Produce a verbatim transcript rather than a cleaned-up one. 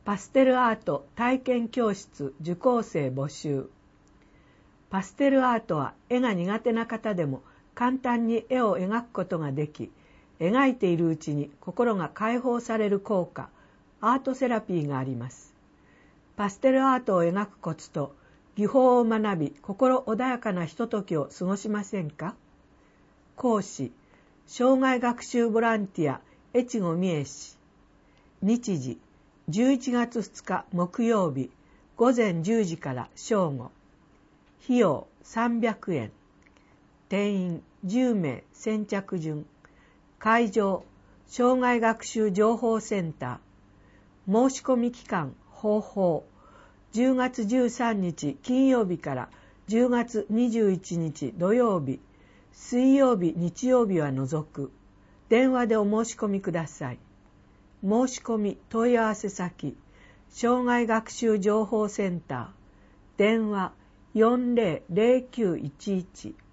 パステルアート体験教室受講生募集。パステルアートは絵が苦手な方でも簡単に絵を描くことができ、描いているうちに心が解放される効果、アートセラピーがあります。パステルアートを描くコツと技法を学び、心穏やかなひとときを過ごしませんか？講師、障害学習ボランティア越後美恵氏。日時、じゅういちがつふつか木曜日、ごぜんじゅうじから正午。費用さんびゃくえん。定員じゅうめい先着順。会場、障害学習情報センター。申し込み期間、方法。じゅうがつじゅうさんにち金曜日からじゅうがつにじゅういちにち土曜日、水曜日、日曜日は除く。電話でお申し込みください。申し込み問い合わせ先、障害学習情報センター。電話よんぜろぜろきゅういちいち。